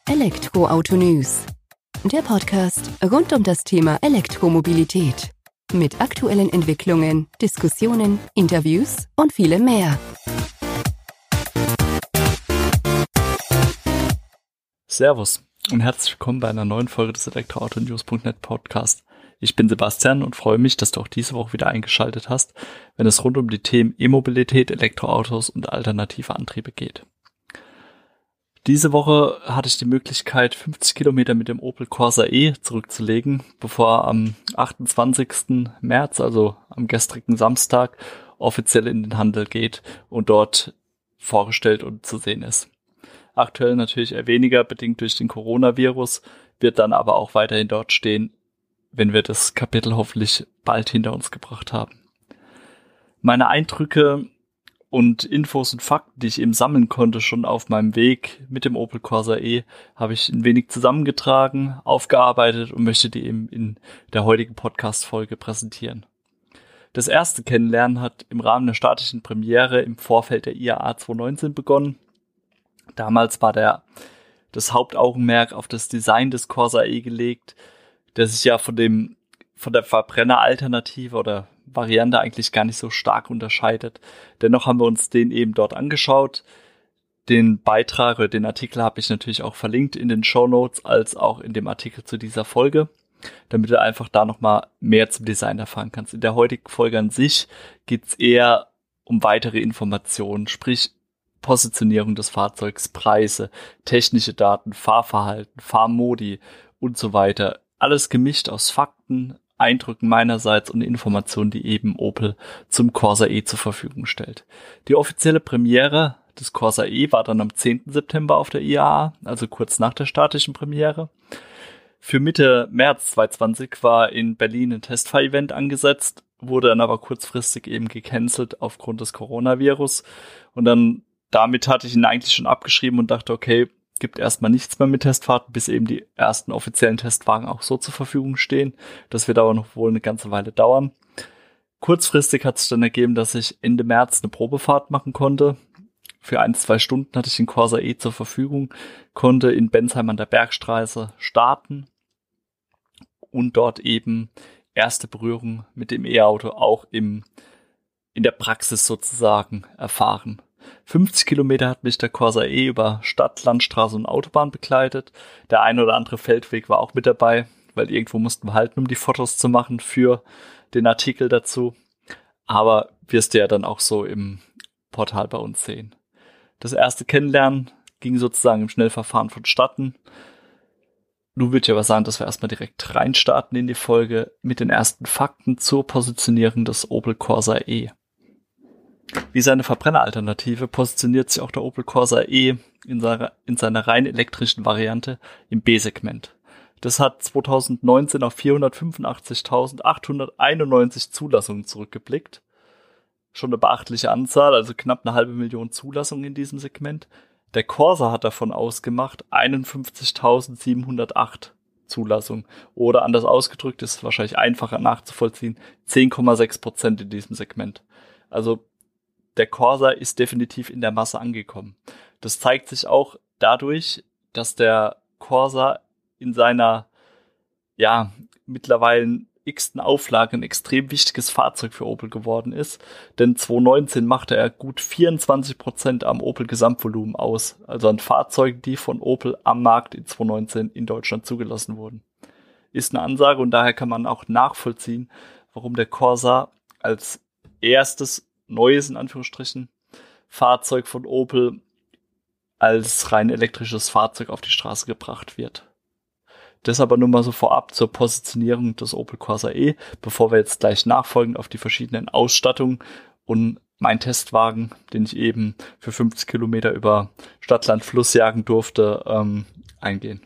Elektroauto News, der Podcast rund um das Thema Elektromobilität. Mit aktuellen Entwicklungen, Diskussionen, Interviews und vielem mehr. Servus und herzlich willkommen bei einer neuen Folge des Elektroautonews.net Podcast. Ich bin Sebastian und freue mich, dass du auch diese Woche wieder eingeschaltet hast, wenn es rund um die Themen E-Mobilität, Elektroautos und alternative Antriebe geht. Diese Woche hatte ich die Möglichkeit, 50 Kilometer mit dem Opel Corsa E zurückzulegen, bevor er am 28. März, also am gestrigen Samstag, offiziell in den Handel geht und dort vorgestellt und zu sehen ist. Aktuell natürlich eher weniger, bedingt durch den Coronavirus, wird dann aber auch weiterhin dort stehen, wenn wir das Kapitel hoffentlich bald hinter uns gebracht haben. Meine Eindrücke und Infos und Fakten, die ich eben sammeln konnte, schon auf meinem Weg mit dem Opel Corsa E, habe ich ein wenig zusammengetragen, aufgearbeitet und möchte die eben in der heutigen Podcast-Folge präsentieren. Das erste Kennenlernen hat im Rahmen der staatlichen Premiere im Vorfeld der IAA 2019 begonnen. Damals war das Hauptaugenmerk auf das Design des Corsa E gelegt, der sich ja von der Verbrenner-Alternative oder Variante eigentlich gar nicht so stark unterscheidet. Dennoch haben wir uns den eben dort angeschaut. Den Beitrag oder den Artikel habe ich natürlich auch verlinkt in den Shownotes als auch in dem Artikel zu dieser Folge, damit du einfach da nochmal mehr zum Design erfahren kannst. In der heutigen Folge an sich geht es eher um weitere Informationen, sprich Positionierung des Fahrzeugs, Preise, technische Daten, Fahrverhalten, Fahrmodi und so weiter. Alles gemischt aus Fakten, Eindrücken meinerseits und Informationen, die eben Opel zum Corsa E zur Verfügung stellt. Die offizielle Premiere des Corsa E war dann am 10. September auf der IAA, also kurz nach der statischen Premiere. Für Mitte März 2020 war in Berlin ein Testfahr-Event angesetzt, wurde dann aber kurzfristig eben gecancelt aufgrund des Coronavirus. Und dann damit hatte ich ihn eigentlich schon abgeschrieben und dachte, okay, gibt erstmal nichts mehr mit Testfahrten, bis eben die ersten offiziellen Testwagen auch so zur Verfügung stehen. Das wird aber noch wohl eine ganze Weile dauern. Kurzfristig hat sich dann ergeben, dass ich Ende März eine Probefahrt machen konnte. Für 1-2 Stunden hatte ich den Corsa E zur Verfügung, konnte in Bensheim an der Bergstraße starten und dort eben erste Berührung mit dem E-Auto auch in der Praxis sozusagen erfahren. 50 Kilometer hat mich der Corsa E über Stadt, Landstraße und Autobahn begleitet. Der ein oder andere Feldweg war auch mit dabei, weil irgendwo mussten wir halten, um die Fotos zu machen für den Artikel dazu. Aber wirst du ja dann auch so im Portal bei uns sehen. Das erste Kennenlernen ging sozusagen im Schnellverfahren vonstatten. Nun würde ich aber sagen, dass wir erstmal direkt reinstarten in die Folge mit den ersten Fakten zur Positionierung des Opel Corsa E. Wie seine Verbrenneralternative positioniert sich auch der Opel Corsa E in seiner rein elektrischen Variante im B-Segment. Das hat 2019 auf 485.891 Zulassungen zurückgeblickt. Schon eine beachtliche Anzahl, also knapp 500.000 Zulassungen in diesem Segment. Der Corsa hat davon ausgemacht 51.708 Zulassungen. Oder anders ausgedrückt, ist wahrscheinlich einfacher nachzuvollziehen, 10,6% in diesem Segment. Also der Corsa ist definitiv in der Masse angekommen. Das zeigt sich auch dadurch, dass der Corsa in seiner mittlerweile x-ten Auflage ein extrem wichtiges Fahrzeug für Opel geworden ist. Denn 2019 machte er gut 24% am Opel-Gesamtvolumen aus. Also an Fahrzeugen, die von Opel am Markt in 2019 in Deutschland zugelassen wurden. Ist eine Ansage und daher kann man auch nachvollziehen, warum der Corsa als erstes neues, in Anführungsstrichen, Fahrzeug von Opel als rein elektrisches Fahrzeug auf die Straße gebracht wird. Das aber nur mal so vorab zur Positionierung des Opel Corsa E, bevor wir jetzt gleich nachfolgend auf die verschiedenen Ausstattungen und meinen Testwagen, den ich eben für 50 Kilometer über Stadt, Land, Fluss jagen durfte, eingehen.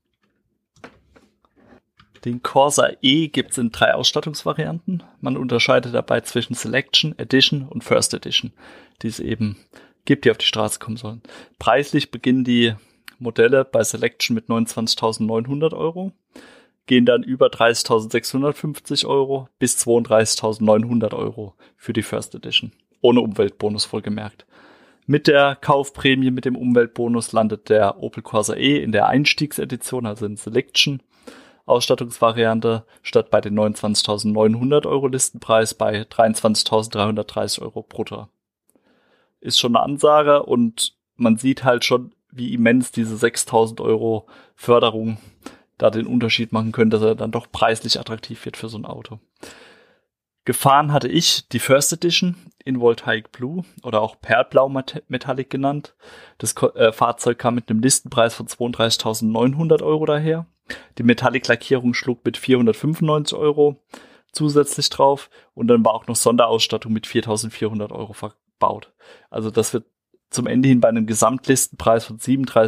Den Corsa E gibt es in 3 Ausstattungsvarianten. Man unterscheidet dabei zwischen Selection, Edition und First Edition, die es eben gibt, die auf die Straße kommen sollen. Preislich beginnen die Modelle bei Selection mit 29.900 €, gehen dann über 30.650 € bis 32.900 € für die First Edition. Ohne Umweltbonus wohlgemerkt. Mit der Kaufprämie, mit dem Umweltbonus landet der Opel Corsa E in der Einstiegsedition, also in Selection Ausstattungsvariante, statt bei den 29.900 € Listenpreis bei 23.330 € brutto. Ist schon eine Ansage und man sieht halt schon, wie immens diese 6.000 € Förderung da den Unterschied machen können, dass er dann doch preislich attraktiv wird für so ein Auto. Gefahren hatte ich die First Edition in Voltaic Blue oder auch Perlblau Metallic genannt. Das Fahrzeug kam mit einem Listenpreis von 32.900 € daher. Die Metallic-Lackierung schlug mit 495 € zusätzlich drauf und dann war auch noch Sonderausstattung mit 4.400 € verbaut. Also das wird zum Ende hin bei einem Gesamtlistenpreis von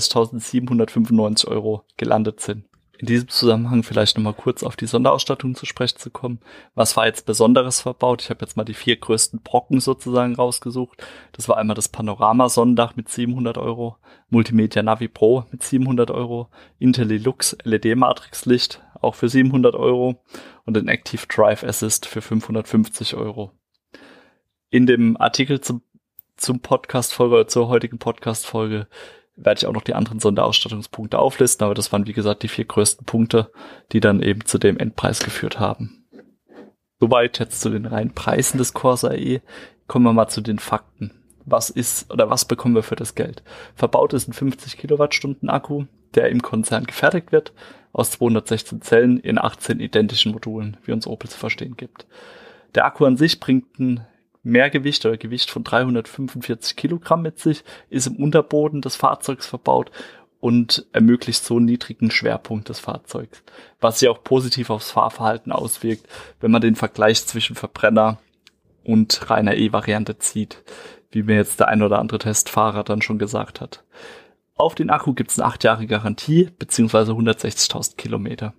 37.795 € gelandet sind. In diesem Zusammenhang vielleicht nochmal kurz auf die Sonderausstattung zu sprechen zu kommen. Was war jetzt Besonderes verbaut? Ich habe jetzt mal die 4 größten Brocken sozusagen rausgesucht. Das war einmal das Panorama-Sonnendach mit 700 €, Multimedia Navi Pro mit 700 €, IntelliLux LED-Matrixlicht auch für 700 € und den Active Drive Assist für 550 €. In dem Artikel zum Podcast-Folge, zur heutigen Podcast-Folge werde ich auch noch die anderen Sonderausstattungspunkte auflisten, aber das waren wie gesagt die 4 größten Punkte, die dann eben zu dem Endpreis geführt haben. Soweit jetzt zu den reinen Preisen des Corsa E. Kommen wir mal zu den Fakten. Was bekommen wir für das Geld? Verbaut ist ein 50 Kilowattstunden Akku, der im Konzern gefertigt wird, aus 216 Zellen in 18 identischen Modulen, wie uns Opel zu verstehen gibt. Der Akku an sich bringt ein Mehrgewicht oder Gewicht von 345 Kilogramm mit sich, ist im Unterboden des Fahrzeugs verbaut und ermöglicht so einen niedrigen Schwerpunkt des Fahrzeugs, was sich auch positiv aufs Fahrverhalten auswirkt, wenn man den Vergleich zwischen Verbrenner und reiner E-Variante zieht, wie mir jetzt der ein oder andere Testfahrer dann schon gesagt hat. Auf den Akku gibt es eine 8 Jahre Garantie bzw. 160.000 Kilometer.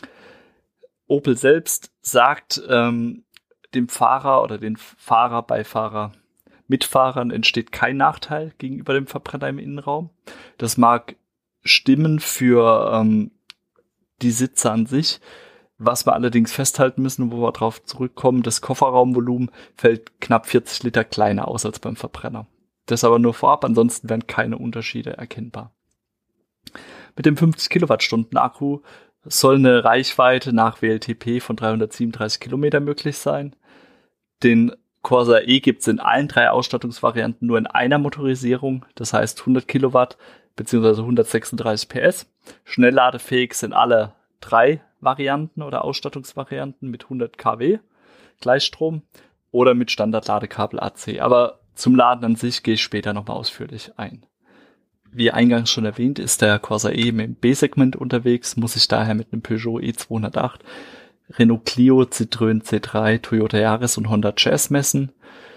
Opel selbst sagt, dem Fahrer oder den Fahrer, Beifahrer, Mitfahrern entsteht kein Nachteil gegenüber dem Verbrenner im Innenraum. Das mag stimmen für die Sitze an sich. Was wir allerdings festhalten müssen, wo wir drauf zurückkommen, das Kofferraumvolumen fällt knapp 40 Liter kleiner aus als beim Verbrenner. Das aber nur vorab, ansonsten werden keine Unterschiede erkennbar. Mit dem 50 Kilowattstunden Akku soll eine Reichweite nach WLTP von 337 Kilometer möglich sein. Den Corsa E gibt es in allen 3 Ausstattungsvarianten nur in einer Motorisierung, das heißt 100 Kilowatt bzw. 136 PS. Schnellladefähig sind alle 3 Varianten oder Ausstattungsvarianten mit 100 kW Gleichstrom oder mit Standardladekabel AC. Aber zum Laden an sich gehe ich später nochmal ausführlich ein. Wie eingangs schon erwähnt, ist der Corsa E im B-Segment unterwegs, muss sich daher mit einem Peugeot E208, Renault Clio, Citroën C3, Toyota Yaris und Honda Jazz messen.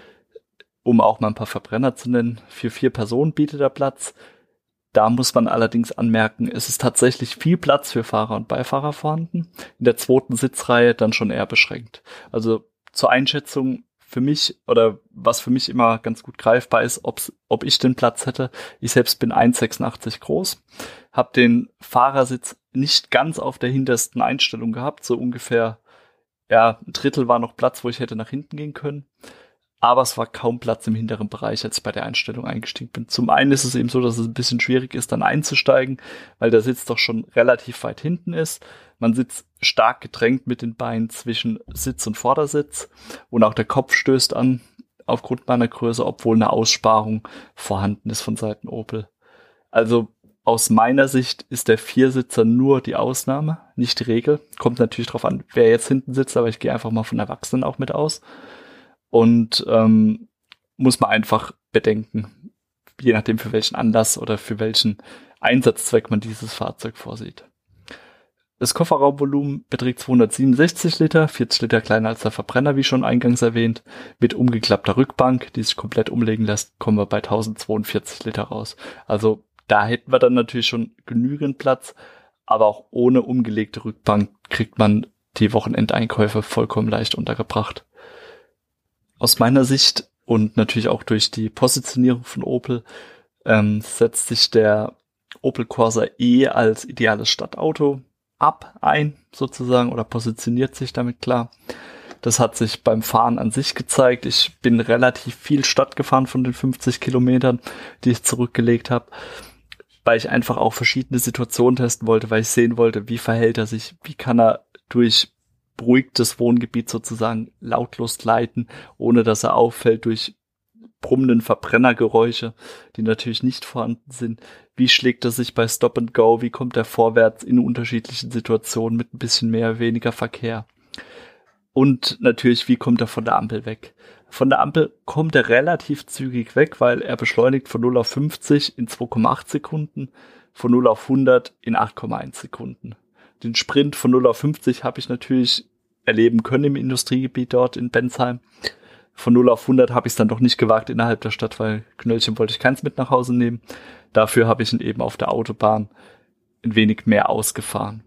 Um auch mal ein paar Verbrenner zu nennen, für 4 Personen bietet er Platz. Da muss man allerdings anmerken, es ist tatsächlich viel Platz für Fahrer und Beifahrer vorhanden. In der 2. Sitzreihe dann schon eher beschränkt. Also zur Einschätzung für mich oder was für mich immer ganz gut greifbar ist, ob ich den Platz hätte. Ich selbst bin 1,86 groß, habe den Fahrersitz nicht ganz auf der hintersten Einstellung gehabt, so ungefähr, ja, ein Drittel war noch Platz, wo ich hätte nach hinten gehen können. Aber es war kaum Platz im hinteren Bereich, als ich bei der Einstellung eingestiegen bin. Zum einen ist es eben so, dass es ein bisschen schwierig ist, dann einzusteigen, weil der Sitz doch schon relativ weit hinten ist. Man sitzt stark gedrängt mit den Beinen zwischen Sitz und Vordersitz und auch der Kopf stößt an aufgrund meiner Größe, obwohl eine Aussparung vorhanden ist von Seiten Opel. Also aus meiner Sicht ist der Viersitzer nur die Ausnahme, nicht die Regel. Kommt natürlich drauf an, wer jetzt hinten sitzt, aber ich gehe einfach mal von Erwachsenen auch mit aus. Und muss man einfach bedenken, je nachdem für welchen Anlass oder für welchen Einsatzzweck man dieses Fahrzeug vorsieht. Das Kofferraumvolumen beträgt 267 Liter, 40 Liter kleiner als der Verbrenner, wie schon eingangs erwähnt. Mit umgeklappter Rückbank, die sich komplett umlegen lässt, kommen wir bei 1042 Liter raus. Also da hätten wir dann natürlich schon genügend Platz, aber auch ohne umgelegte Rückbank kriegt man die Wochenendeinkäufe vollkommen leicht untergebracht. Aus meiner Sicht und natürlich auch durch die Positionierung von Opel setzt sich der Opel Corsa E als ideales Stadtauto ein sozusagen oder positioniert sich damit klar. Das hat sich beim Fahren an sich gezeigt. Ich bin relativ viel Stadt gefahren von den 50 Kilometern, die ich zurückgelegt habe, weil ich einfach auch verschiedene Situationen testen wollte, weil ich sehen wollte, wie verhält er sich, wie kann er durch beruhigtes Wohngebiet sozusagen lautlos gleiten, ohne dass er auffällt durch brummenden Verbrennergeräusche, die natürlich nicht vorhanden sind. Wie schlägt er sich bei Stop and Go? Wie kommt er vorwärts in unterschiedlichen Situationen mit ein bisschen mehr, weniger Verkehr? Und natürlich, wie kommt er von der Ampel weg? Von der Ampel kommt er relativ zügig weg, weil er beschleunigt von 0 auf 50 in 2,8 Sekunden, von 0 auf 100 in 8,1 Sekunden. Den Sprint von 0 auf 50 habe ich natürlich erleben können im Industriegebiet dort in Bensheim. Von 0 auf 100 habe ich es dann doch nicht gewagt innerhalb der Stadt, weil Knöllchen wollte ich keins mit nach Hause nehmen. Dafür habe ich ihn eben auf der Autobahn ein wenig mehr ausgefahren.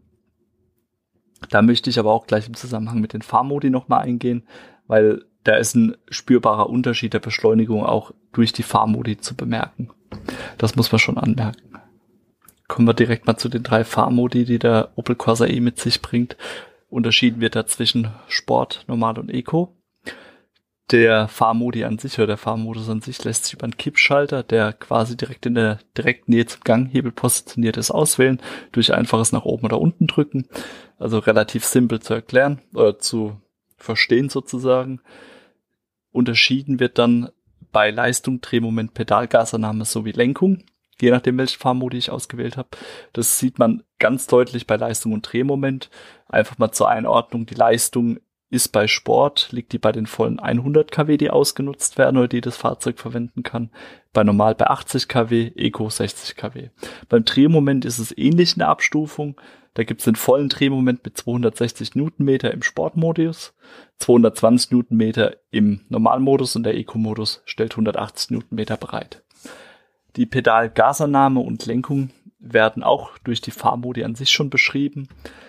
Da möchte ich aber auch gleich im Zusammenhang mit den Fahrmodi nochmal eingehen, weil da ist ein spürbarer Unterschied der Beschleunigung auch durch die Fahrmodi zu bemerken. Das muss man schon anmerken. Kommen wir direkt mal zu den 3 Fahrmodi, die der Opel Corsa E mit sich bringt. Unterschieden wird da zwischen Sport, Normal und Eco. Der Fahrmodi an sich oder der Fahrmodus an sich lässt sich über einen Kippschalter, der quasi direkt in der direkten Nähe zum Ganghebel positioniert ist, auswählen, durch einfaches nach oben oder unten drücken. Also relativ simpel zu erklären oder zu verstehen sozusagen. Unterschieden wird dann bei Leistung, Drehmoment, Pedalgasannahme sowie Lenkung, je nachdem welchen Fahrmodi ich ausgewählt habe. Das sieht man ganz deutlich bei Leistung und Drehmoment. Einfach mal zur Einordnung, die Leistung ist bei Sport, liegt die bei den vollen 100 kW, die ausgenutzt werden oder die das Fahrzeug verwenden kann. Bei Normal bei 80 kW, Eco 60 kW. Beim Drehmoment ist es ähnlich in der Abstufung. Da gibt es den vollen Drehmoment mit 260 Newtonmeter im Sportmodus, 220 Newtonmeter im Normalmodus und der Eco-Modus stellt 180 Newtonmeter bereit. Die Pedalgasannahme und Lenkung werden auch durch die Fahrmodi an sich schon beschrieben.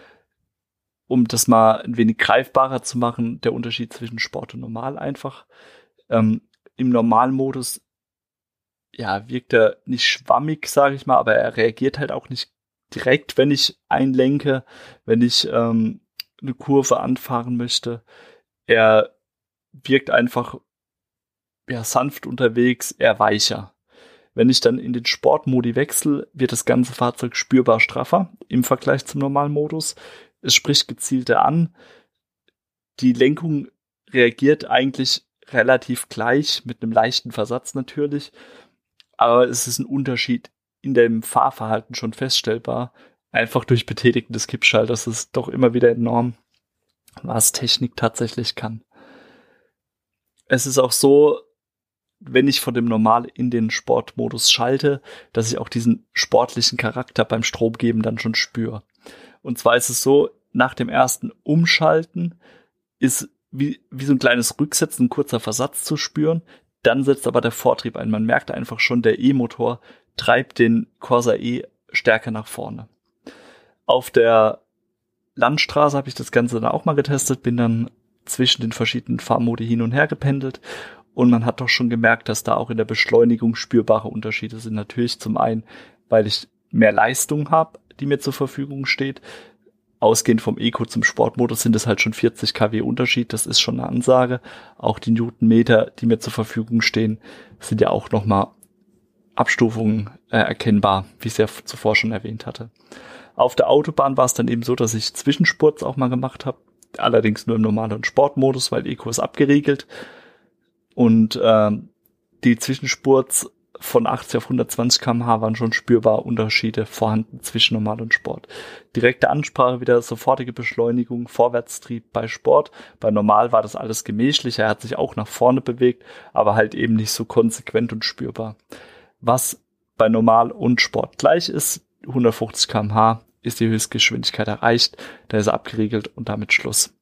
Um das mal ein wenig greifbarer zu machen, der Unterschied zwischen Sport und Normal einfach. Im Normalmodus wirkt er nicht schwammig, sage ich mal, aber er reagiert halt auch nicht direkt, wenn ich einlenke, wenn ich eine Kurve anfahren möchte. Er wirkt einfach sanft unterwegs, eher weicher. Wenn ich dann in den Sportmodi wechsle, wird das ganze Fahrzeug spürbar straffer im Vergleich zum Normalmodus. Es spricht gezielter an. Die Lenkung reagiert eigentlich relativ gleich, mit einem leichten Versatz natürlich. Aber es ist ein Unterschied in dem Fahrverhalten schon feststellbar. Einfach durch Betätigen des Kippschalters ist doch immer wieder enorm, was Technik tatsächlich kann. Es ist auch so, wenn ich von dem Normal in den Sportmodus schalte, dass ich auch diesen sportlichen Charakter beim Stromgeben dann schon spüre. Und zwar ist es so, nach dem ersten Umschalten ist wie so ein kleines Rücksetzen, ein kurzer Versatz zu spüren. Dann setzt aber der Vortrieb ein. Man merkt einfach schon, der E-Motor treibt den Corsa E stärker nach vorne. Auf der Landstraße habe ich das Ganze dann auch mal getestet, bin dann zwischen den verschiedenen Fahrmodi hin und her gependelt. Und man hat doch schon gemerkt, dass da auch in der Beschleunigung spürbare Unterschiede sind. Natürlich zum einen, weil ich mehr Leistung habe, die mir zur Verfügung steht. Ausgehend vom Eco zum Sportmodus sind es halt schon 40 kW Unterschied. Das ist schon eine Ansage. Auch die Newtonmeter, die mir zur Verfügung stehen, sind ja auch nochmal Abstufungen erkennbar, wie ich es ja zuvor schon erwähnt hatte. Auf der Autobahn war es dann eben so, dass ich Zwischenspurts auch mal gemacht habe. Allerdings nur im normalen und Sportmodus, weil Eco ist abgeriegelt. Und die Zwischenspurts von 80 auf 120 km/h waren schon spürbar Unterschiede vorhanden zwischen Normal und Sport. Direkte Ansprache, wieder sofortige Beschleunigung, Vorwärtstrieb bei Sport. Bei Normal war das alles gemächlich, er hat sich auch nach vorne bewegt, aber halt eben nicht so konsequent und spürbar. Was bei Normal und Sport gleich ist, 150 km/h ist die Höchstgeschwindigkeit erreicht, da ist er abgeriegelt und damit Schluss.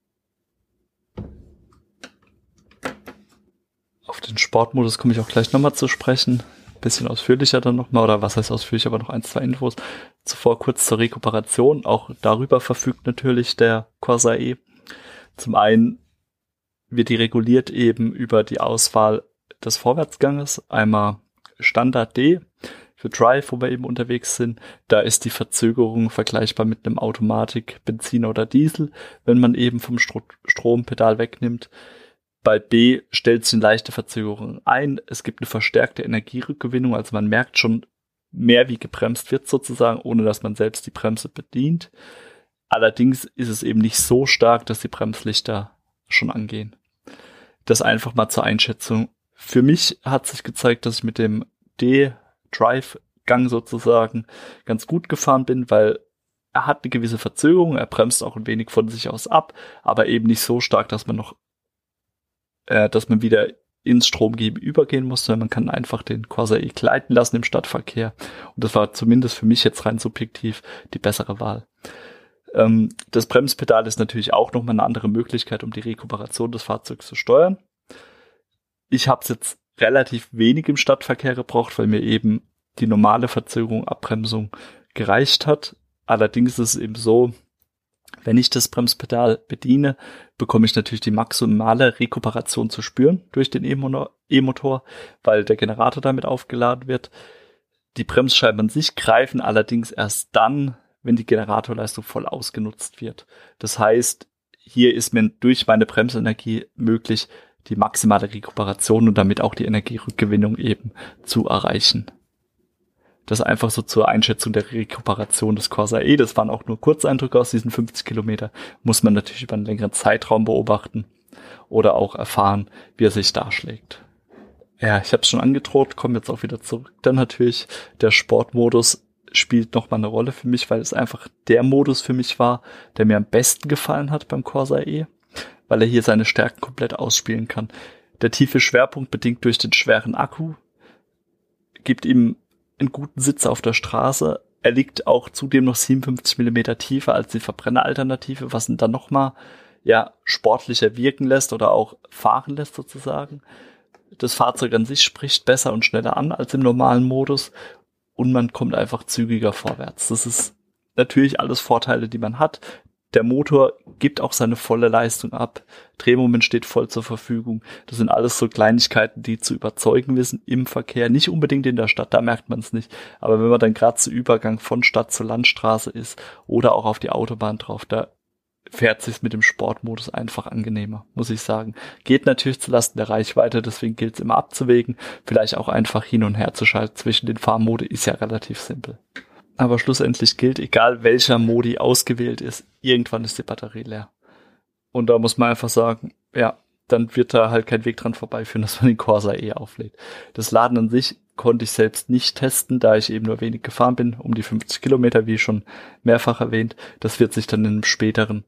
Auf den Sportmodus komme ich auch gleich nochmal zu sprechen. Bisschen ausführlicher dann nochmal, oder was heißt ausführlich, aber noch 1, 2 Infos. Zuvor kurz zur Rekuperation. Auch darüber verfügt natürlich der Corsa E. Zum einen wird die reguliert eben über die Auswahl des Vorwärtsganges. Einmal Standard D für Drive, wo wir eben unterwegs sind. Da ist die Verzögerung vergleichbar mit einem Automatik, Benziner oder Diesel, wenn man eben vom Strompedal wegnimmt. Bei B stellt sich eine leichte Verzögerung ein. Es gibt eine verstärkte Energierückgewinnung, also man merkt schon mehr, wie gebremst wird sozusagen, ohne dass man selbst die Bremse bedient. Allerdings ist es eben nicht so stark, dass die Bremslichter schon angehen. Das einfach mal zur Einschätzung. Für mich hat sich gezeigt, dass ich mit dem D-Drive-Gang sozusagen ganz gut gefahren bin, weil er hat eine gewisse Verzögerung, er bremst auch ein wenig von sich aus ab, aber eben nicht so stark, dass man wieder ins Stromgeben übergehen muss, sondern man kann einfach den Corsa E gleiten lassen im Stadtverkehr. Und das war zumindest für mich jetzt rein subjektiv die bessere Wahl. Das Bremspedal ist natürlich auch nochmal eine andere Möglichkeit, um die Rekuperation des Fahrzeugs zu steuern. Ich habe es jetzt relativ wenig im Stadtverkehr gebraucht, weil mir eben die normale Verzögerung, Abbremsung gereicht hat. Allerdings ist es eben so, wenn ich das Bremspedal bediene, bekomme ich natürlich die maximale Rekuperation zu spüren durch den E-Motor, weil der Generator damit aufgeladen wird. Die Bremsscheiben an sich greifen allerdings erst dann, wenn die Generatorleistung voll ausgenutzt wird. Das heißt, hier ist mir durch meine Bremsenergie möglich, die maximale Rekuperation und damit auch die Energierückgewinnung eben zu erreichen. Das einfach so zur Einschätzung der Rekuperation des Corsa E. Das waren auch nur Kurzeindrücke aus diesen 50 Kilometer. Muss man natürlich über einen längeren Zeitraum beobachten oder auch erfahren, wie er sich darschlägt. Ja, ich habe es schon angedroht, komme jetzt auch wieder zurück. Dann natürlich der Sportmodus spielt nochmal eine Rolle für mich, weil es einfach der Modus für mich war, der mir am besten gefallen hat beim Corsa E, weil er hier seine Stärken komplett ausspielen kann. Der tiefe Schwerpunkt, bedingt durch den schweren Akku, gibt ihm einen guten Sitz auf der Straße. Er liegt auch zudem noch 57 mm tiefer als die Verbrenneralternative, was ihn dann nochmal sportlicher wirken lässt oder auch fahren lässt sozusagen. Das Fahrzeug an sich spricht besser und schneller an als im normalen Modus und man kommt einfach zügiger vorwärts. Das ist natürlich alles Vorteile, die man hat. Der Motor gibt auch seine volle Leistung ab. Drehmoment steht voll zur Verfügung. Das sind alles so Kleinigkeiten, die zu überzeugen wissen im Verkehr. Nicht unbedingt in der Stadt, da merkt man es nicht. Aber wenn man dann gerade zu Übergang von Stadt zur Landstraße ist oder auch auf die Autobahn drauf, da fährt sich's mit dem Sportmodus einfach angenehmer, muss ich sagen. Geht natürlich zulasten der Reichweite, deswegen gilt es immer abzuwägen. Vielleicht auch einfach hin und her zu schalten zwischen den Fahrmodi ist ja relativ simpel. Aber schlussendlich gilt, egal welcher Modi ausgewählt ist, irgendwann ist die Batterie leer. Und da muss man einfach sagen, ja, dann wird da halt kein Weg dran vorbeiführen, dass man den Corsa E auflädt. Das Laden an sich konnte ich selbst nicht testen, da ich eben nur wenig gefahren bin, um die 50 Kilometer, wie schon mehrfach erwähnt. Das wird sich dann in einem späteren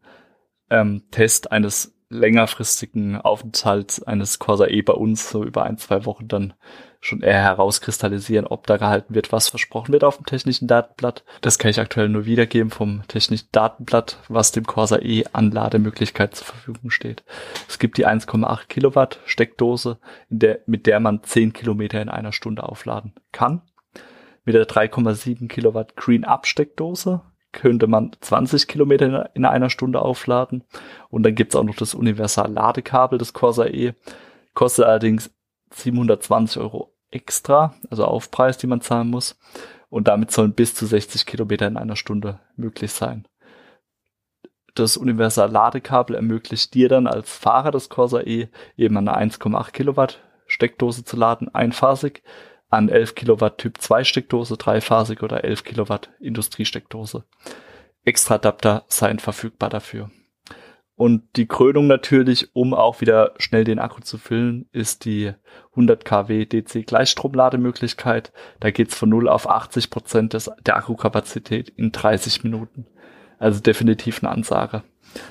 Test eines längerfristigen Aufenthalts eines Corsa E bei uns so über 1-2 Wochen dann schon eher herauskristallisieren, ob da gehalten wird, was versprochen wird auf dem technischen Datenblatt. Das kann ich aktuell nur wiedergeben vom technischen Datenblatt, was dem Corsa E an Lademöglichkeit zur Verfügung steht. Es gibt die 1,8 Kilowatt Steckdose, mit der man 10 Kilometer in einer Stunde aufladen kann. Mit der 3,7 Kilowatt Green-Up Steckdose könnte man 20 Kilometer in einer Stunde aufladen. Und dann gibt's auch noch das Universal-Ladekabel des Corsa E. Kostet allerdings 720 € extra, also Aufpreis, die man zahlen muss. Und damit sollen bis zu 60 Kilometer in einer Stunde möglich sein. Das Universal-Ladekabel ermöglicht dir dann als Fahrer des Corsa E eben eine 1,8 Kilowatt Steckdose zu laden, einphasig, an 11 Kilowatt Typ 2 Steckdose, dreiphasig oder 11 Kilowatt Industriesteckdose. Extra Adapter seien verfügbar dafür. Und die Krönung natürlich, um auch wieder schnell den Akku zu füllen, ist die 100 kW DC Gleichstromlademöglichkeit. Da geht's von 0 auf 80% der Akkukapazität in 30 Minuten. Also definitiv eine Ansage.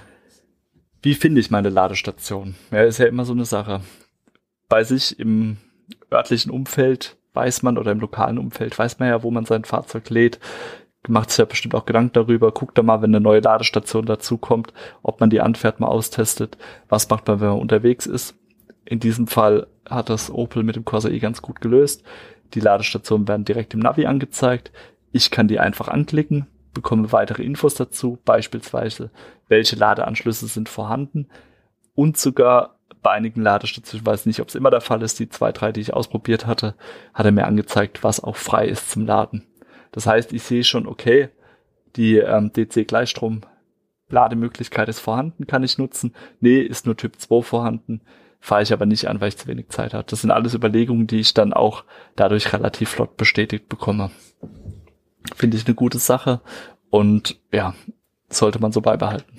Wie finde ich meine Ladestation? Ja, ist ja immer so eine Sache. Bei sich im örtlichen Umfeld weiß man oder im lokalen Umfeld weiß man ja, wo man sein Fahrzeug lädt. Macht sich ja bestimmt auch Gedanken darüber. Guckt da mal, wenn eine neue Ladestation dazukommt, ob man die anfährt, mal austestet. Was macht man, wenn man unterwegs ist? In diesem Fall hat das Opel mit dem Corsa E ganz gut gelöst. Die Ladestationen werden direkt im Navi angezeigt. Ich kann die einfach anklicken, bekomme weitere Infos dazu, beispielsweise welche Ladeanschlüsse sind vorhanden und sogar bei einigen Ladestationen, ich weiß nicht, ob es immer der Fall ist, die 2, 3, die ich ausprobiert hatte, hat er mir angezeigt, was auch frei ist zum Laden. Das heißt, ich sehe schon, okay, die DC-Gleichstrom-Lademöglichkeit ist vorhanden, kann ich nutzen. Nee, ist nur Typ 2 vorhanden, fahre ich aber nicht an, weil ich zu wenig Zeit habe. Das sind alles Überlegungen, die ich dann auch dadurch relativ flott bestätigt bekomme. Finde ich eine gute Sache und ja, sollte man so beibehalten.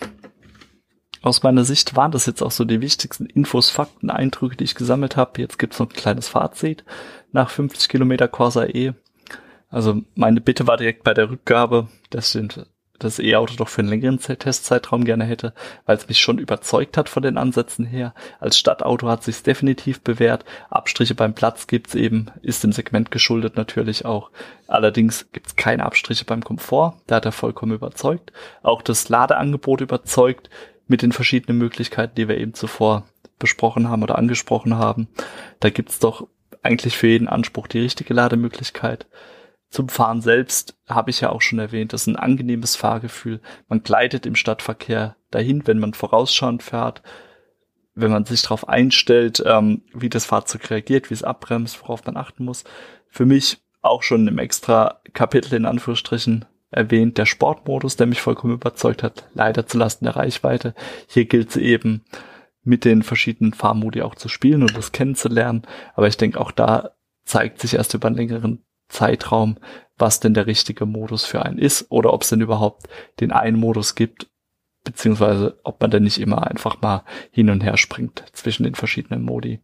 Aus meiner Sicht waren das jetzt auch so die wichtigsten Infos, Fakten, Eindrücke, die ich gesammelt habe. Jetzt gibt's noch ein kleines Fazit nach 50 Kilometer Corsa E. Also meine Bitte war direkt bei der Rückgabe, dass ich das E-Auto doch für einen längeren Testzeitraum gerne hätte, weil es mich schon überzeugt hat von den Ansätzen her. Als Stadtauto hat sich's definitiv bewährt. Abstriche beim Platz gibt's eben, ist dem Segment geschuldet natürlich auch. Allerdings gibt's keine Abstriche beim Komfort. Da hat er vollkommen überzeugt. Auch das Ladeangebot überzeugt mit den verschiedenen Möglichkeiten, die wir eben zuvor besprochen haben oder angesprochen haben. Da gibt's doch eigentlich für jeden Anspruch die richtige Lademöglichkeit. Zum Fahren selbst habe ich ja auch schon erwähnt, das ist ein angenehmes Fahrgefühl. Man gleitet im Stadtverkehr dahin, wenn man vorausschauend fährt, wenn man sich darauf einstellt, wie das Fahrzeug reagiert, wie es abbremst, worauf man achten muss. Für mich auch schon im extra Kapitel in Anführungsstrichen erwähnt, der Sportmodus, der mich vollkommen überzeugt hat, leider zulasten der Reichweite. Hier gilt es eben, mit den verschiedenen Fahrmodi auch zu spielen und das kennenzulernen. Aber ich denke, auch da zeigt sich erst über einen längeren Zeitraum, was denn der richtige Modus für einen ist oder ob es denn überhaupt den einen Modus gibt, beziehungsweise ob man denn nicht immer einfach mal hin und her springt zwischen den verschiedenen Modi.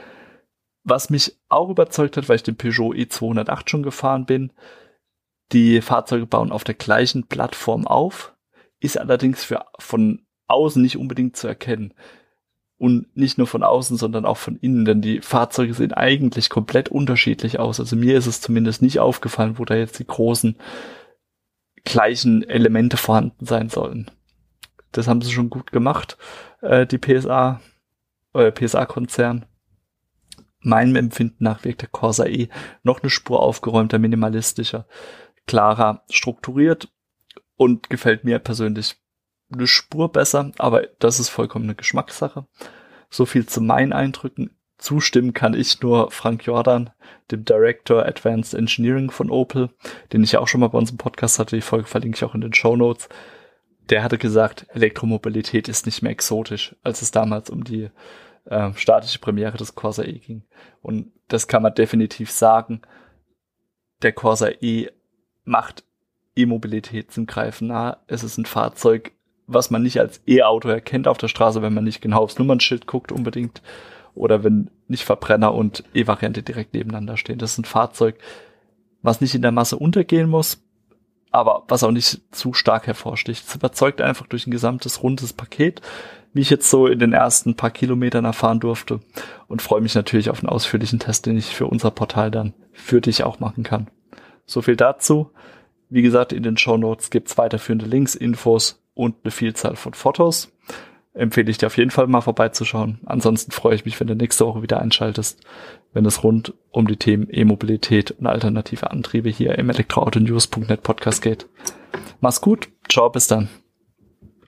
Was mich auch überzeugt hat, weil ich den Peugeot E208 schon gefahren bin, die Fahrzeuge bauen auf der gleichen Plattform auf, ist allerdings von außen nicht unbedingt zu erkennen. Und nicht nur von außen, sondern auch von innen, denn die Fahrzeuge sehen eigentlich komplett unterschiedlich aus. Also mir ist es zumindest nicht aufgefallen, wo da jetzt die großen gleichen Elemente vorhanden sein sollen. Das haben sie schon gut gemacht, die PSA-Konzern. Meinem Empfinden nach wirkt der Corsa E noch eine Spur aufgeräumter, minimalistischer, klarer, strukturiert und gefällt mir persönlich eine Spur besser, aber das ist vollkommen eine Geschmackssache. So viel zu meinen Eindrücken. Zustimmen kann ich nur Frank Jordan, dem Director Advanced Engineering von Opel, den ich ja auch schon mal bei unserem Podcast hatte. Die Folge verlinke ich auch in den Shownotes. Der hatte gesagt, Elektromobilität ist nicht mehr exotisch, als es damals um die staatliche Premiere des Corsa E ging. Und das kann man definitiv sagen. Der Corsa E macht E-Mobilität zum Greifen nah. Es ist ein Fahrzeug, was man nicht als E-Auto erkennt auf der Straße, wenn man nicht genau aufs Nummernschild guckt unbedingt oder wenn nicht Verbrenner und E-Variante direkt nebeneinander stehen. Das ist ein Fahrzeug, was nicht in der Masse untergehen muss, aber was auch nicht zu stark hervorsticht. Es überzeugt einfach durch ein gesamtes rundes Paket, wie ich jetzt so in den ersten paar Kilometern erfahren durfte und freue mich natürlich auf einen ausführlichen Test, den ich für unser Portal dann für dich auch machen kann. So viel dazu. Wie gesagt, in den Shownotes gibt's weiterführende Links, Infos und eine Vielzahl von Fotos. Empfehle ich dir auf jeden Fall mal vorbeizuschauen. Ansonsten freue ich mich, wenn du nächste Woche wieder einschaltest, wenn es rund um die Themen E-Mobilität und alternative Antriebe hier im Elektroauto-News.net Podcast geht. Mach's gut. Ciao, bis dann.